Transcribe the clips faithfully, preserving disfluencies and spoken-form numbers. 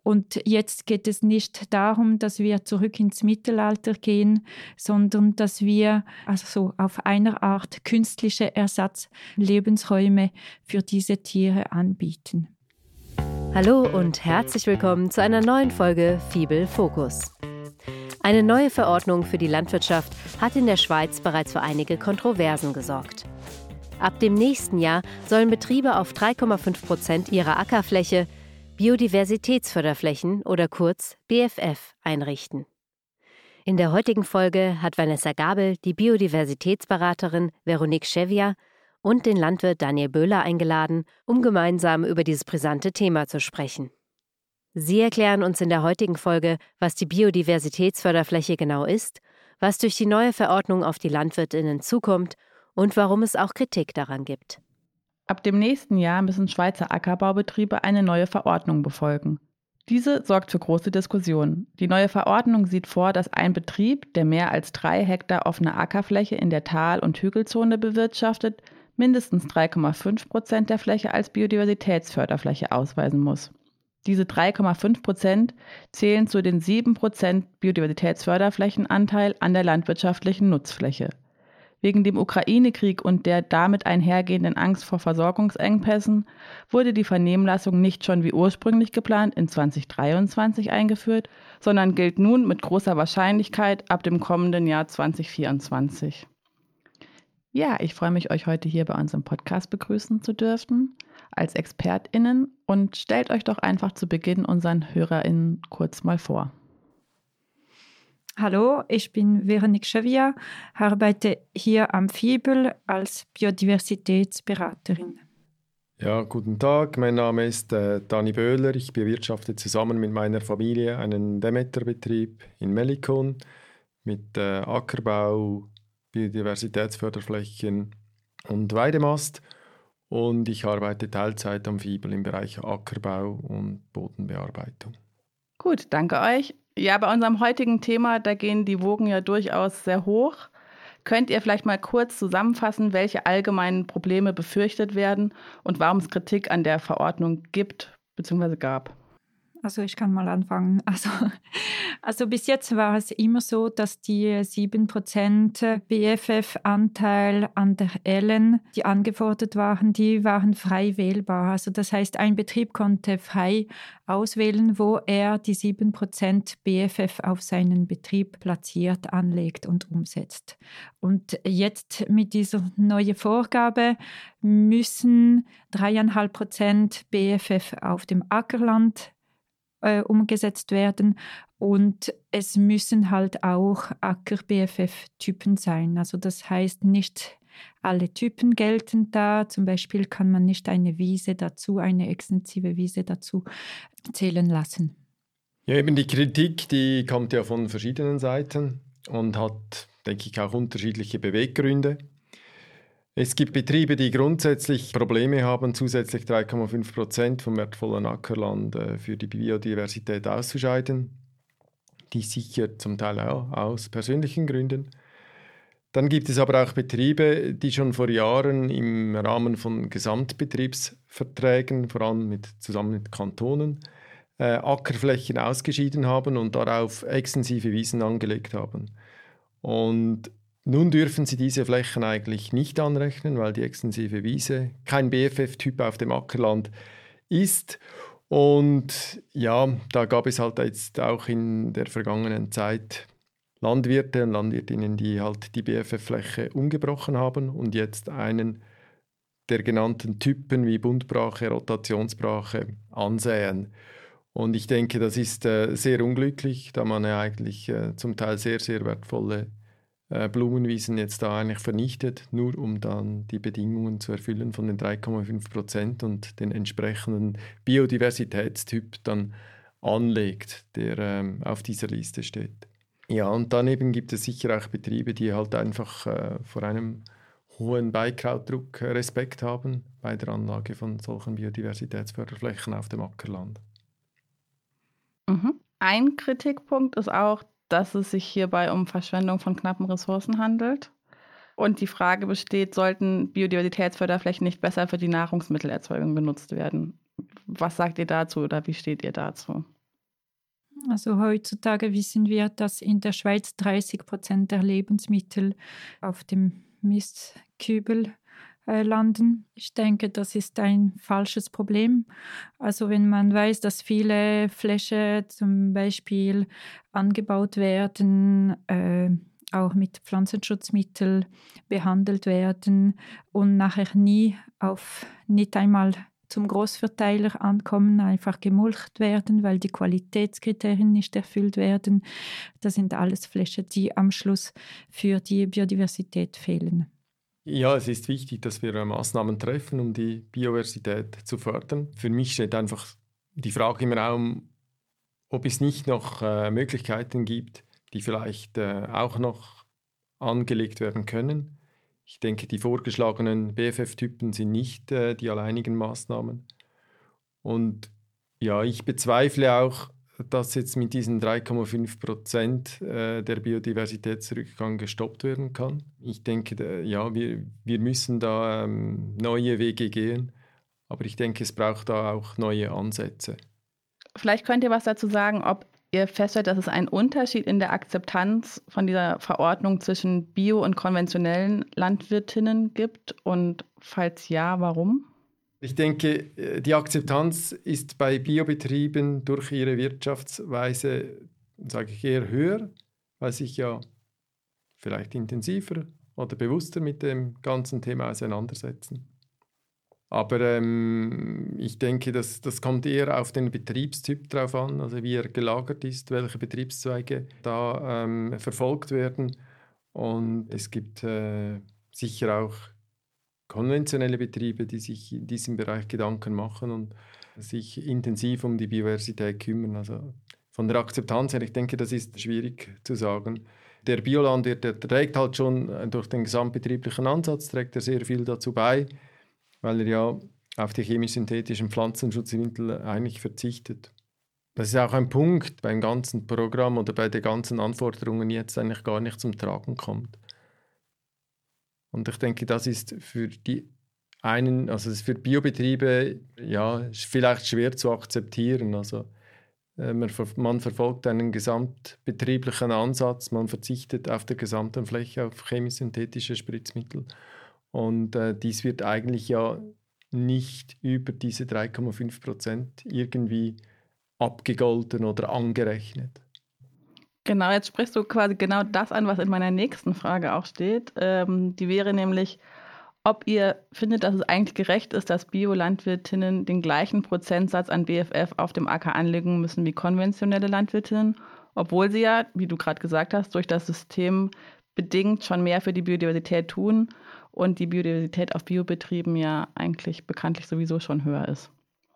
Und jetzt geht es nicht darum, dass wir zurück ins Mittelalter gehen, sondern dass wir also so auf einer Art künstliche Ersatzlebensräume für diese Tiere anbieten. Hallo und herzlich willkommen zu einer neuen Folge Fibel Fokus. Eine neue Verordnung für die Landwirtschaft hat in der Schweiz bereits für einige Kontroversen gesorgt. Ab dem nächsten Jahr sollen Betriebe auf drei Komma fünf Prozent ihrer Ackerfläche Biodiversitätsförderflächen oder kurz B F F einrichten. In der heutigen Folge hat Vanessa Gabel die Biodiversitätsberaterin Veronique Chevia und den Landwirt Daniel Böhler eingeladen, um gemeinsam über dieses brisante Thema zu sprechen. Sie erklären uns in der heutigen Folge, was die Biodiversitätsförderfläche genau ist, was durch die neue Verordnung auf die LandwirtInnen zukommt und warum es auch Kritik daran gibt. Ab dem nächsten Jahr müssen Schweizer Ackerbaubetriebe eine neue Verordnung befolgen. Diese sorgt für große Diskussionen. Die neue Verordnung sieht vor, dass ein Betrieb, der mehr als drei Hektar offene Ackerfläche in der Tal- und Hügelzone bewirtschaftet, mindestens drei Komma fünf Prozent der Fläche als Biodiversitätsförderfläche ausweisen muss. Diese drei Komma fünf Prozent zählen zu den sieben Prozent Biodiversitätsförderflächenanteil an der landwirtschaftlichen Nutzfläche. Wegen dem Ukraine-Krieg und der damit einhergehenden Angst vor Versorgungsengpässen wurde die Vernehmlassung nicht schon wie ursprünglich geplant in zwanzig dreiundzwanzig eingeführt, sondern gilt nun mit großer Wahrscheinlichkeit ab dem kommenden Jahr zwanzig vierundzwanzig. Ja, ich freue mich, euch heute hier bei unserem Podcast begrüßen zu dürfen als ExpertInnen und stellt euch doch einfach zu Beginn unseren HörerInnen kurz mal vor. Hallo, ich bin Veronique Chevia, arbeite hier am Fibel als Biodiversitätsberaterin. Ja, guten Tag, mein Name ist äh, Dani Böhler. Ich bewirtschafte zusammen mit meiner Familie einen Demeterbetrieb in Mellikon mit äh, Ackerbau, Biodiversitätsförderflächen und Weidemast. Und ich arbeite Teilzeit am Fibel im Bereich Ackerbau und Bodenbearbeitung. Gut, danke euch. Ja, bei unserem heutigen Thema, da gehen die Wogen ja durchaus sehr hoch. Könnt ihr vielleicht mal kurz zusammenfassen, welche allgemeinen Probleme befürchtet werden und warum es Kritik an der Verordnung gibt bzw. gab? Also ich kann mal anfangen. Also, also bis jetzt war es immer so, dass die sieben Prozent B F F-Anteil an der Ellen, die angefordert waren, die waren frei wählbar. Also das heißt, ein Betrieb konnte frei auswählen, wo er die sieben Prozent B F F auf seinen Betrieb platziert, anlegt und umsetzt. Und jetzt mit dieser neuen Vorgabe müssen drei Komma fünf Prozent B F F auf dem Ackerland umgesetzt werden und es müssen halt auch Acker-B F F-Typen sein. Also das heißt, nicht alle Typen gelten da. Zum Beispiel kann man nicht eine Wiese dazu, eine extensive Wiese dazu zählen lassen. Ja, eben die Kritik, die kommt ja von verschiedenen Seiten und hat, denke ich, auch unterschiedliche Beweggründe. Es gibt Betriebe, die grundsätzlich Probleme haben, zusätzlich drei Komma fünf Prozent vom wertvollen Ackerland äh, für die Biodiversität auszuscheiden. Die sicher zum Teil auch aus persönlichen Gründen. Dann gibt es aber auch Betriebe, die schon vor Jahren im Rahmen von Gesamtbetriebsverträgen, vor allem mit, zusammen mit Kantonen, äh, Ackerflächen ausgeschieden haben und darauf extensive Wiesen angelegt haben. Und nun dürfen Sie diese Flächen eigentlich nicht anrechnen, weil die extensive Wiese kein B F F-Typ auf dem Ackerland ist. Und ja, da gab es halt jetzt auch in der vergangenen Zeit Landwirte und Landwirtinnen, die halt die B F F-Fläche umgebrochen haben und jetzt einen der genannten Typen wie Buntbrache, Rotationsbrache ansäen. Und ich denke, das ist äh, sehr unglücklich, da man ja eigentlich äh, zum Teil sehr, sehr wertvolle Blumenwiesen jetzt da eigentlich vernichtet, nur um dann die Bedingungen zu erfüllen von den drei Komma fünf Prozent und den entsprechenden Biodiversitätstyp dann anlegt, der ähm, auf dieser Liste steht. Ja, und daneben gibt es sicher auch Betriebe, die halt einfach äh, vor einem hohen Beikrautdruck äh, Respekt haben bei der Anlage von solchen Biodiversitätsförderflächen auf dem Ackerland. Mhm. Ein Kritikpunkt ist auch, dass es sich hierbei um Verschwendung von knappen Ressourcen handelt. Und die Frage besteht, sollten Biodiversitätsförderflächen nicht besser für die Nahrungsmittelerzeugung genutzt werden? Was sagt ihr dazu oder wie steht ihr dazu? Also heutzutage wissen wir, dass in der Schweiz dreißig Prozent der Lebensmittel auf dem Mistkübel äh, landen. Ich denke, das ist ein falsches Problem. Also wenn man weiß, dass viele Flächen zum Beispiel angebaut werden, äh, auch mit Pflanzenschutzmitteln behandelt werden und nachher nie auf, nicht einmal zum Großverteiler ankommen, einfach gemulcht werden, weil die Qualitätskriterien nicht erfüllt werden. Das sind alles Flächen, die am Schluss für die Biodiversität fehlen. Ja, es ist wichtig, dass wir Maßnahmen treffen, um die Biodiversität zu fördern. Für mich steht einfach die Frage im Raum, ob es nicht noch äh, Möglichkeiten gibt, die vielleicht äh, auch noch angelegt werden können. Ich denke, die vorgeschlagenen B F F-Typen sind nicht äh, die alleinigen Maßnahmen. Und ja, ich bezweifle auch, dass jetzt mit diesen drei Komma fünf Prozent äh, der Biodiversitätsrückgang gestoppt werden kann. Ich denke, da, ja, wir, wir müssen da ähm, neue Wege gehen, aber ich denke, es braucht da auch neue Ansätze. Vielleicht könnt ihr was dazu sagen, ob ihr feststellt, dass es einen Unterschied in der Akzeptanz von dieser Verordnung zwischen bio- und konventionellen Landwirtinnen gibt und falls ja, warum? Ich denke, die Akzeptanz ist bei Biobetrieben durch ihre Wirtschaftsweise, sage ich, eher höher, weil sich ja vielleicht intensiver oder bewusster mit dem ganzen Thema auseinandersetzen. Aber ähm, ich denke, das, das kommt eher auf den Betriebstyp drauf an, also wie er gelagert ist, welche Betriebszweige da ähm, verfolgt werden. Und es gibt äh, sicher auch konventionelle Betriebe, die sich in diesem Bereich Gedanken machen und sich intensiv um die Biodiversität kümmern. Also von der Akzeptanz her, ich denke, das ist schwierig zu sagen. Der Biolandwirt, der trägt halt schon durch den gesamtbetrieblichen Ansatz, trägt er sehr viel dazu bei, weil er ja auf die chemisch-synthetischen Pflanzenschutzmittel eigentlich verzichtet. Das ist auch ein Punkt beim ganzen Programm oder bei den ganzen Anforderungen jetzt eigentlich gar nicht zum Tragen kommt. Und ich denke, das ist für die einen, also das ist für Biobetriebe ja vielleicht schwer zu akzeptieren. Also äh, man, man verfolgt einen gesamtbetrieblichen Ansatz, man verzichtet auf der gesamten Fläche auf chemisch-synthetische Spritzmittel. Und äh, dies wird eigentlich ja nicht über diese drei Komma fünf Prozent irgendwie abgegolten oder angerechnet. Genau, jetzt sprichst du quasi genau das an, was in meiner nächsten Frage auch steht. Ähm, die wäre nämlich, ob ihr findet, dass es eigentlich gerecht ist, dass Biolandwirtinnen den gleichen Prozentsatz an B F F auf dem Acker anlegen müssen wie konventionelle Landwirtinnen, obwohl sie ja, wie du gerade gesagt hast, durch das System bedingt schon mehr für die Biodiversität tun und die Biodiversität auf Biobetrieben ja eigentlich bekanntlich sowieso schon höher ist.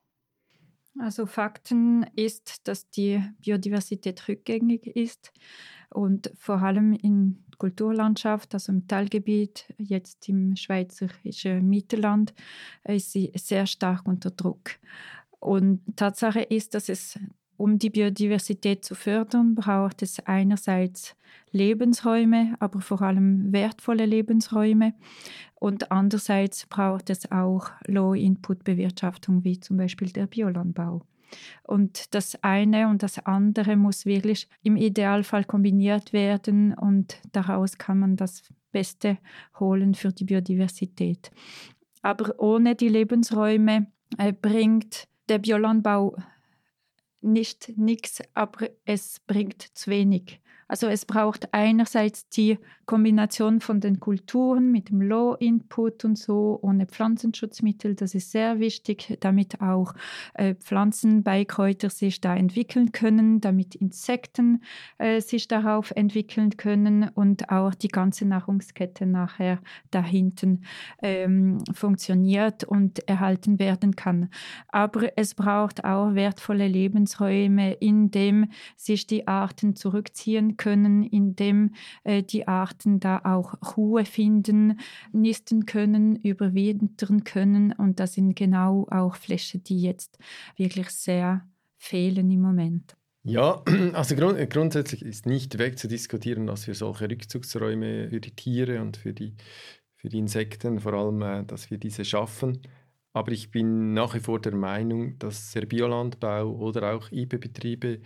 Also Fakten ist, dass die Biodiversität rückgängig ist und vor allem in Kulturlandschaft, also im Teilgebiet, jetzt im schweizerischen Mittelland, ist sie sehr stark unter Druck. Und Tatsache ist, dass es, um die Biodiversität zu fördern, braucht es einerseits Lebensräume, aber vor allem wertvolle Lebensräume. Und andererseits braucht es auch Low-Input-Bewirtschaftung, wie zum Beispiel der Biolandbau. Und das eine und das andere muss wirklich im Idealfall kombiniert werden und daraus kann man das Beste holen für die Biodiversität. Aber ohne die Lebensräume äh, bringt der Biolandbau nicht nichts, aber es bringt zu wenig. Also es braucht einerseits die Kombination von den Kulturen mit dem Low-Input und so, ohne Pflanzenschutzmittel, das ist sehr wichtig, damit auch äh, Pflanzenbeikräuter sich da entwickeln können, damit Insekten äh, sich darauf entwickeln können und auch die ganze Nahrungskette nachher dahinten ähm, funktioniert und erhalten werden kann. Aber es braucht auch wertvolle Lebensräume, in dem sich die Arten zurückziehen können, indem äh, die Arten da auch Ruhe finden, nisten können, überwintern können. Und das sind genau auch Flächen, die jetzt wirklich sehr fehlen im Moment. Ja, also grund- grundsätzlich ist nicht wegzudiskutieren, dass wir solche Rückzugsräume für die Tiere und für die, für die Insekten vor allem, äh, dass wir diese schaffen. Aber ich bin nach wie vor der Meinung, dass der Biolandbau oder auch I B-Betriebe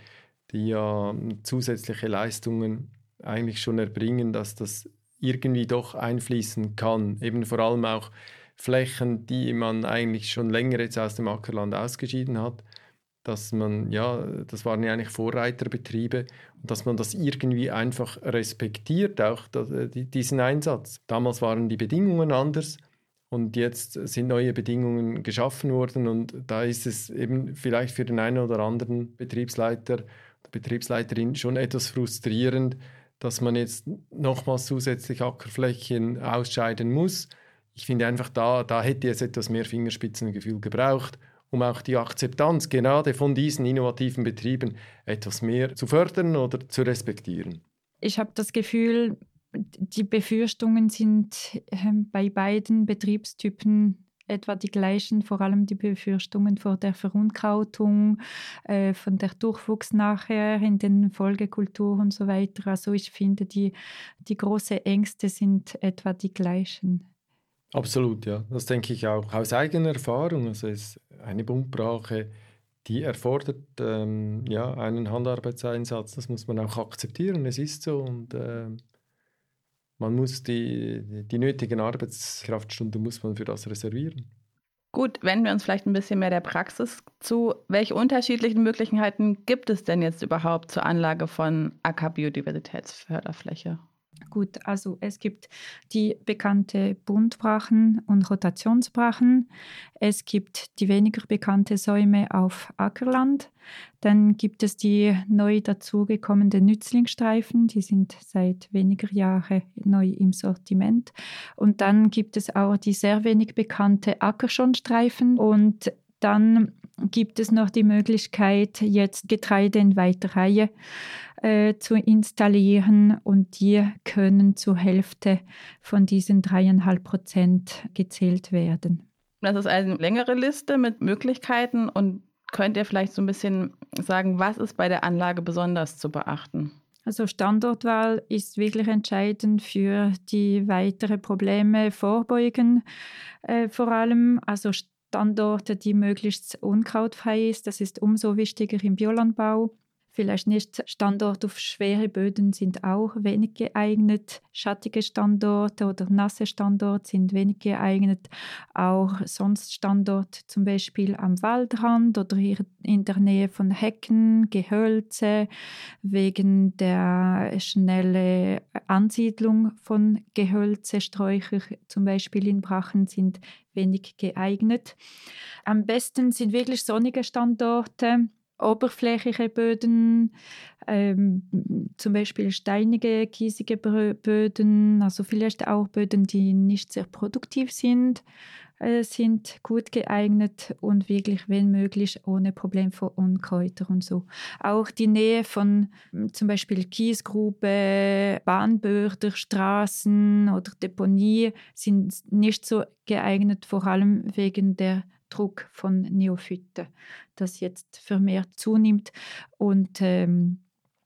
die ja zusätzliche Leistungen eigentlich schon erbringen, dass das irgendwie doch einfließen kann. Eben vor allem auch Flächen, die man eigentlich schon länger jetzt aus dem Ackerland ausgeschieden hat, dass man, ja, das waren ja eigentlich Vorreiterbetriebe, und dass man das irgendwie einfach respektiert, auch das, diesen Einsatz. Damals waren die Bedingungen anders und jetzt sind neue Bedingungen geschaffen worden, und da ist es eben vielleicht für den einen oder anderen Betriebsleiter oder Betriebsleiterin schon etwas frustrierend, dass man jetzt nochmals zusätzlich Ackerflächen ausscheiden muss. Ich finde einfach, da, da hätte es etwas mehr Fingerspitzengefühl gebraucht, um auch die Akzeptanz gerade von diesen innovativen Betrieben etwas mehr zu fördern oder zu respektieren. Ich habe das Gefühl, die Befürchtungen sind bei beiden Betriebstypen etwa die gleichen, vor allem die Befürchtungen vor der Verunkrautung, äh, von der Durchwuchs nachher in den Folgekulturen und so weiter. Also ich finde, die, die großen Ängste sind etwa die gleichen. Absolut, ja. Das denke ich auch aus eigener Erfahrung. Also es ist eine Buntbrache, die erfordert ähm, ja, einen Handarbeitseinsatz. Das muss man auch akzeptieren. Es ist so, und äh, man muss die, die, die nötigen Arbeitskraftstunden muss man für das reservieren. Gut, wenden wir uns vielleicht ein bisschen mehr der Praxis zu. Welche unterschiedlichen Möglichkeiten gibt es denn jetzt überhaupt zur Anlage von Ackerbiodiversitätsförderfläche? Gut, also es gibt die bekannte Buntbrachen und Rotationsbrachen. Es gibt die weniger bekannte Säume auf Ackerland. Dann gibt es die neu dazugekommenen Nützlingsstreifen, die sind seit weniger Jahren neu im Sortiment. Und dann gibt es auch die sehr wenig bekannte Ackerschonstreifen. Und dann gibt es noch die Möglichkeit, jetzt Getreide in weiter Reihe äh, zu installieren, und die können zur Hälfte von diesen dreieinhalb Prozent gezählt werden. Das ist eine längere Liste mit Möglichkeiten, und könnt ihr vielleicht so ein bisschen sagen, was ist bei der Anlage besonders zu beachten? Also Standortwahl ist wirklich entscheidend für die weiteren Probleme vorbeugen, äh, vor allem. Also Standorte, die möglichst unkrautfrei ist, das ist umso wichtiger im Biolandbau. Vielleicht nicht Standorte auf schwere Böden sind auch wenig geeignet. Schattige Standorte oder nasse Standorte sind wenig geeignet. Auch sonst Standorte zum Beispiel am Waldrand oder hier in der Nähe von Hecken, Gehölze, wegen der schnellen Ansiedlung von Gehölze, Sträucher zum Beispiel in Brachen sind wenig geeignet. Am besten sind wirklich sonnige Standorte, oberflächliche Böden, ähm, zum Beispiel steinige, kiesige Böden, also vielleicht auch Böden, die nicht sehr produktiv sind, äh, sind gut geeignet und wirklich, wenn möglich, ohne Problem für Unkräuter und so. Auch die Nähe von zum Beispiel Kiesgrube, Bahnböden, Straßen oder Deponie sind nicht so geeignet, vor allem wegen der Druck von Neophyten, das jetzt vermehrt zunimmt. Und ähm,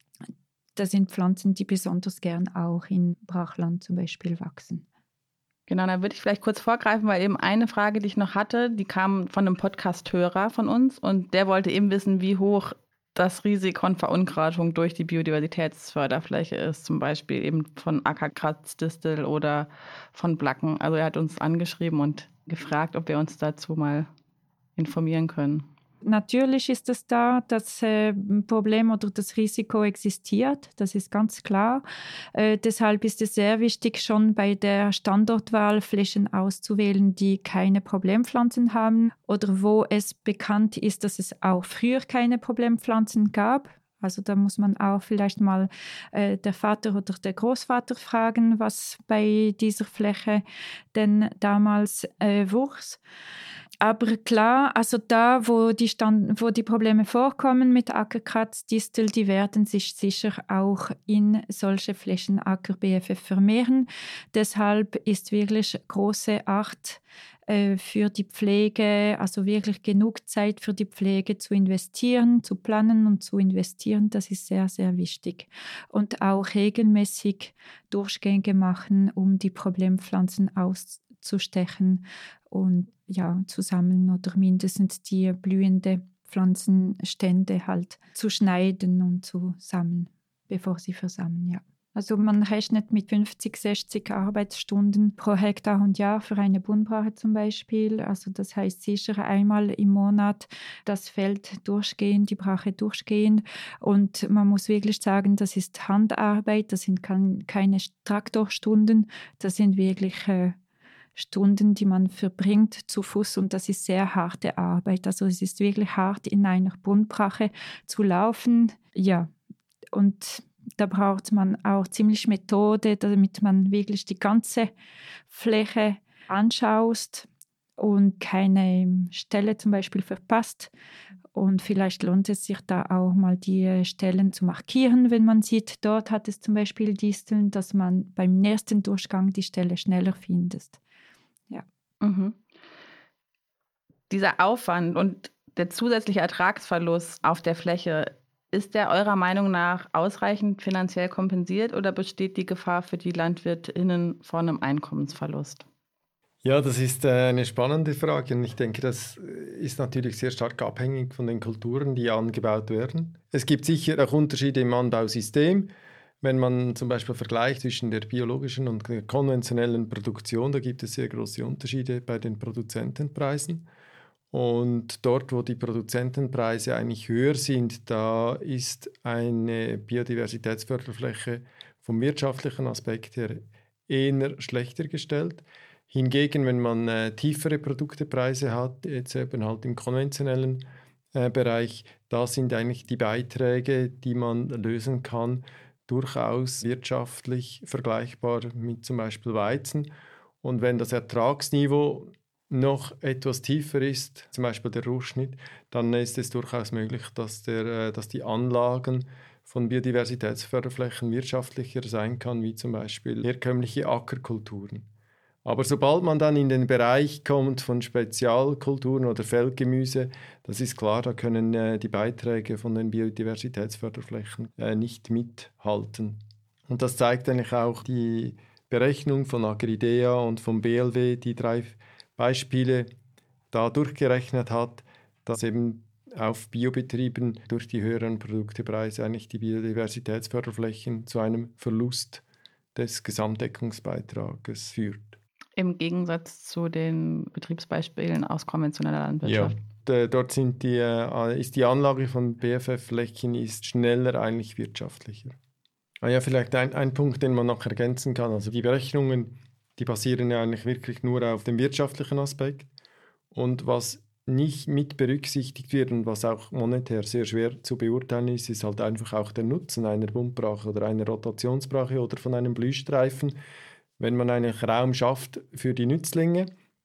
das sind Pflanzen, die besonders gern auch in Brachland zum Beispiel wachsen. Genau, da würde ich vielleicht kurz vorgreifen, weil eben eine Frage, die ich noch hatte, die kam von einem Podcast-Hörer von uns, und der wollte eben wissen, wie hoch das Risiko von Verunkrautung durch die Biodiversitätsförderfläche ist, zum Beispiel eben von Ackerkratzdistel oder von Blacken. Also er hat uns angeschrieben und gefragt, ob wir uns dazu mal informieren können. Natürlich ist es da, das äh, Problem oder das Risiko existiert, das ist ganz klar. Äh, deshalb ist es sehr wichtig, schon bei der Standortwahl Flächen auszuwählen, die keine Problempflanzen haben oder wo es bekannt ist, dass es auch früher keine Problempflanzen gab. Also da muss man auch vielleicht mal äh, der Vater oder der Großvater fragen, was bei dieser Fläche denn damals äh, wuchs. Aber klar, also da, wo die, Stand, wo die Probleme vorkommen mit Ackerkratzdistel, die werden sich sicher auch in solche Flächen Acker-B F F vermehren. Deshalb ist wirklich große Acht äh, für die Pflege, also wirklich genug Zeit für die Pflege zu investieren, zu planen und zu investieren. Das ist sehr, sehr wichtig. Und auch regelmäßig Durchgänge machen, um die Problempflanzen auszustechen und ja, zu sammeln oder mindestens die blühende Pflanzenstände halt zu schneiden und zu sammeln, bevor sie versammeln, ja. Also man rechnet mit fünfzig, sechzig Arbeitsstunden pro Hektar und Jahr für eine Bunnbrache zum Beispiel. Also das heißt sicher einmal im Monat das Feld durchgehen, die Brache durchgehen. Und man muss wirklich sagen, das ist Handarbeit, das sind keine Traktorstunden, das sind wirklich äh, Stunden, die man verbringt zu Fuß, und das ist sehr harte Arbeit. Also es ist wirklich hart, in einer Bunnbrache zu laufen. Ja, und da braucht man auch ziemlich Methode, damit man wirklich die ganze Fläche anschaut und keine Stelle zum Beispiel verpasst. Und vielleicht lohnt es sich da auch mal die Stellen zu markieren, wenn man sieht, dort hat es zum Beispiel Disteln, dass man beim nächsten Durchgang die Stelle schneller findet. Ja. Mhm. Dieser Aufwand und der zusätzliche Ertragsverlust auf der Fläche, ist der eurer Meinung nach ausreichend finanziell kompensiert oder besteht die Gefahr für die LandwirtInnen vor einem Einkommensverlust? Ja, das ist eine spannende Frage und ich denke, das ist natürlich sehr stark abhängig von den Kulturen, die angebaut werden. Es gibt sicher auch Unterschiede im Anbausystem. Wenn man zum Beispiel vergleicht zwischen der biologischen und der konventionellen Produktion, da gibt es sehr große Unterschiede bei den Produzentenpreisen. Und dort, wo die Produzentenpreise eigentlich höher sind, da ist eine Biodiversitätsförderfläche vom wirtschaftlichen Aspekt her eher schlechter gestellt. Hingegen, wenn man äh, tiefere Produktepreise hat, jetzt eben halt im konventionellen äh, Bereich, da sind eigentlich die Beiträge, die man lösen kann, durchaus wirtschaftlich vergleichbar mit zum Beispiel Weizen. Und wenn das Ertragsniveau noch etwas tiefer ist, zum Beispiel der Rohschnitt, dann ist es durchaus möglich, dass, der, dass die Anlagen von Biodiversitätsförderflächen wirtschaftlicher sein kann, wie zum Beispiel herkömmliche Ackerkulturen. Aber sobald man dann in den Bereich kommt von Spezialkulturen oder Feldgemüse, das ist klar, da können äh, die Beiträge von den Biodiversitätsförderflächen äh, nicht mithalten. Und das zeigt eigentlich auch die Berechnung von Agridea und vom B L W, die drei Beispiele da durchgerechnet hat, dass eben auf Biobetrieben durch die höheren Produktepreise eigentlich die Biodiversitätsförderflächen zu einem Verlust des Gesamtdeckungsbeitrages führt. Im Gegensatz zu den Betriebsbeispielen aus konventioneller Landwirtschaft. Ja, dort sind die, ist die Anlage von B F F-Flächen ist schneller eigentlich wirtschaftlicher. Ah ja, vielleicht ein, ein Punkt, den man noch ergänzen kann. Also die Berechnungen, die basieren ja eigentlich wirklich nur auf dem wirtschaftlichen Aspekt. Und was nicht mit berücksichtigt wird und was auch monetär sehr schwer zu beurteilen ist, ist halt einfach auch der Nutzen einer Bunnbrache oder einer Rotationsbrache oder von einem Blühstreifen, wenn man eigentlich Raum schafft für die Nützlinge.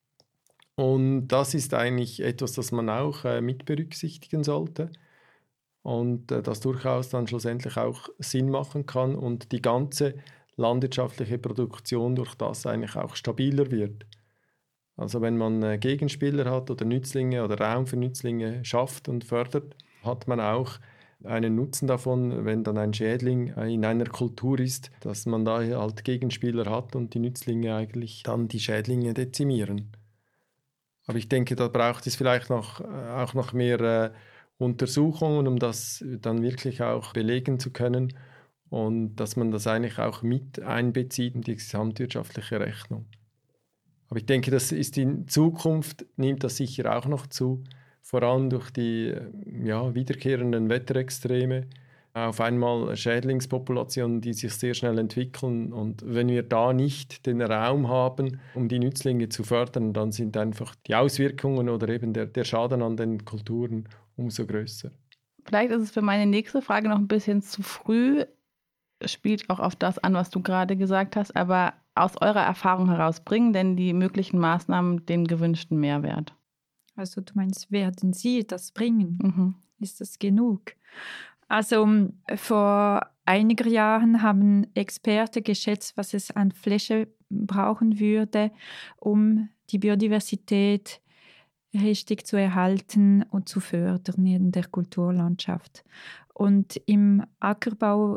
Und das ist eigentlich etwas, das man auch äh, mit berücksichtigen sollte und äh, das durchaus dann schlussendlich auch Sinn machen kann und die ganze landwirtschaftliche Produktion durch das eigentlich auch stabiler wird. Also wenn man äh, Gegenspieler hat oder Nützlinge oder Raum für Nützlinge schafft und fördert, hat man auch einen Nutzen davon, wenn dann ein Schädling in einer Kultur ist, dass man da halt Gegenspieler hat und die Nützlinge eigentlich dann die Schädlinge dezimieren. Aber ich denke, da braucht es vielleicht noch, auch noch mehr äh, Untersuchungen, um das dann wirklich auch belegen zu können und dass man das eigentlich auch mit einbezieht in die gesamtwirtschaftliche Rechnung. Aber ich denke, das ist in Zukunft, nimmt das sicher auch noch zu, vor allem durch die ja, wiederkehrenden Wetterextreme, auf einmal Schädlingspopulationen, die sich sehr schnell entwickeln. Und wenn wir da nicht den Raum haben, um die Nützlinge zu fördern, dann sind einfach die Auswirkungen oder eben der, der Schaden an den Kulturen umso größer. Vielleicht ist es für meine nächste Frage noch ein bisschen zu früh, spielt auch auf das an, was du gerade gesagt hast, aber aus eurer Erfahrung heraus, bringen denn die möglichen Maßnahmen den gewünschten Mehrwert? Also du meinst, werden sie das bringen? Mhm. Ist das genug? Also vor einigen Jahren haben Experten geschätzt, was es an Fläche brauchen würde, um die Biodiversität richtig zu erhalten und zu fördern in der Kulturlandschaft. Und im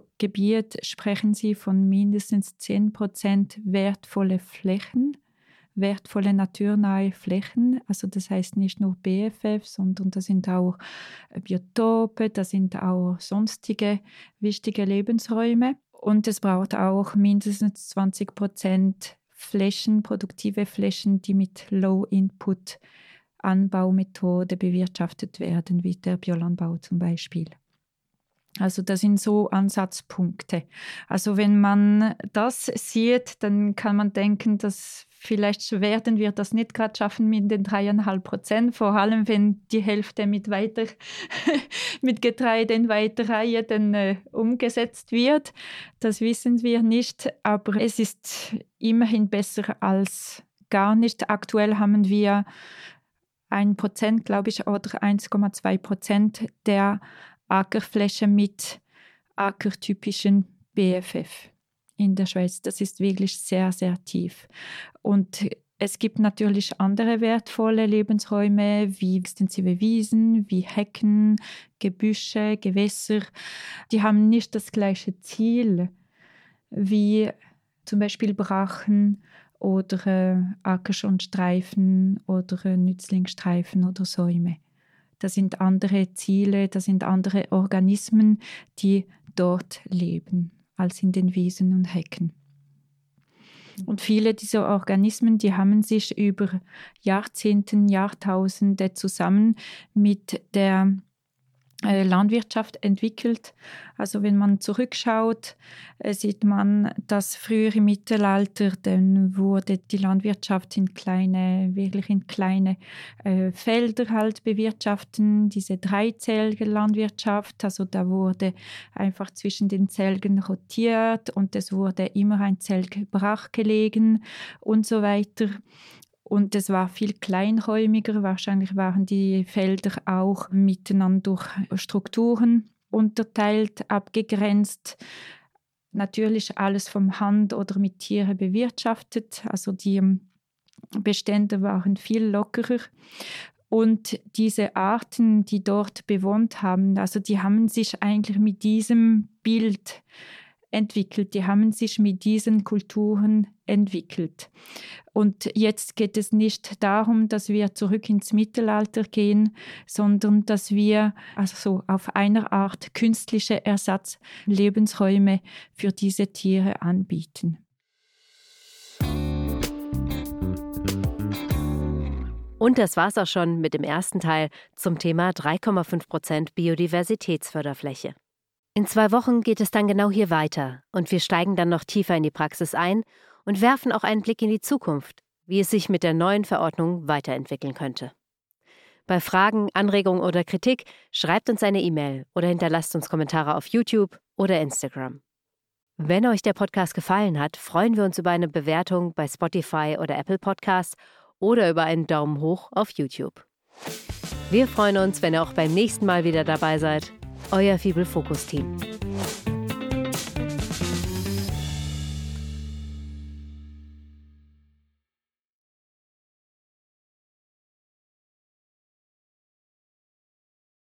Ackerbaugebiet sprechen sie von mindestens zehn Prozent wertvolle Flächen, wertvolle naturnahe Flächen. Also das heißt nicht nur B F F, sondern das sind auch Biotope, das sind auch sonstige wichtige Lebensräume. Und es braucht auch mindestens zwanzig Prozent Flächen, produktive Flächen, die mit Low-Input-Anbaumethode bewirtschaftet werden, wie der Biolandbau zum Beispiel. Also das sind so Ansatzpunkte. Also wenn man das sieht, dann kann man denken, dass vielleicht werden wir das nicht gerade schaffen mit den dreieinhalb Prozent, vor allem wenn die Hälfte mit, weiter, mit Getreide in weiter Reihe dann äh, umgesetzt wird. Das wissen wir nicht, aber es ist immerhin besser als gar nicht. Aktuell haben wir ein Prozent, glaube ich, oder eins Komma zwei Prozent der Ackerfläche mit ackertypischen B F F in der Schweiz. Das ist wirklich sehr, sehr tief. Und es gibt natürlich andere wertvolle Lebensräume wie extensive Wiesen, wie Hecken, Gebüsche, Gewässer. Die haben nicht das gleiche Ziel wie zum Beispiel Brachen oder äh, Ackerschonstreifen oder äh, Nützlingsstreifen oder Säume. Das sind andere Ziele, das sind andere Organismen, die dort leben, als in den Wiesen und Hecken. Und viele dieser Organismen, die haben sich über Jahrzehnte, Jahrtausende zusammen mit der äh, Landwirtschaft entwickelt. Also wenn man zurückschaut, äh, sieht man, dass früher im Mittelalter dann wurde die Landwirtschaft in kleine, wirklich in kleine äh, Felder halt bewirtschaften, diese dreizählige Landwirtschaft. Also da wurde einfach zwischen den Zelgen rotiert und es wurde immer ein Zelg brachgelegen und so weiter. Und es war viel kleinräumiger. Wahrscheinlich waren die Felder auch miteinander durch Strukturen unterteilt, abgegrenzt. Natürlich alles vom Hand oder mit Tieren bewirtschaftet. Also die Bestände waren viel lockerer. Und diese Arten, die dort bewohnt haben, also die haben sich eigentlich mit diesem Bild entwickelt. Die haben sich mit diesen Kulturen entwickelt. Und jetzt geht es nicht darum, dass wir zurück ins Mittelalter gehen, sondern dass wir also so auf einer Art künstliche Ersatzlebensräume für diese Tiere anbieten. Und das war's auch schon mit dem ersten Teil zum Thema drei Komma fünf Prozent Biodiversitätsförderfläche. In zwei Wochen geht es dann genau hier weiter und wir steigen dann noch tiefer in die Praxis ein und werfen auch einen Blick in die Zukunft, wie es sich mit der neuen Verordnung weiterentwickeln könnte. Bei Fragen, Anregungen oder Kritik schreibt uns eine E-Mail oder hinterlasst uns Kommentare auf YouTube oder Instagram. Wenn euch der Podcast gefallen hat, freuen wir uns über eine Bewertung bei Spotify oder Apple Podcasts oder über einen Daumen hoch auf YouTube. Wir freuen uns, wenn ihr auch beim nächsten Mal wieder dabei seid. Euer Fibel Fokus Team.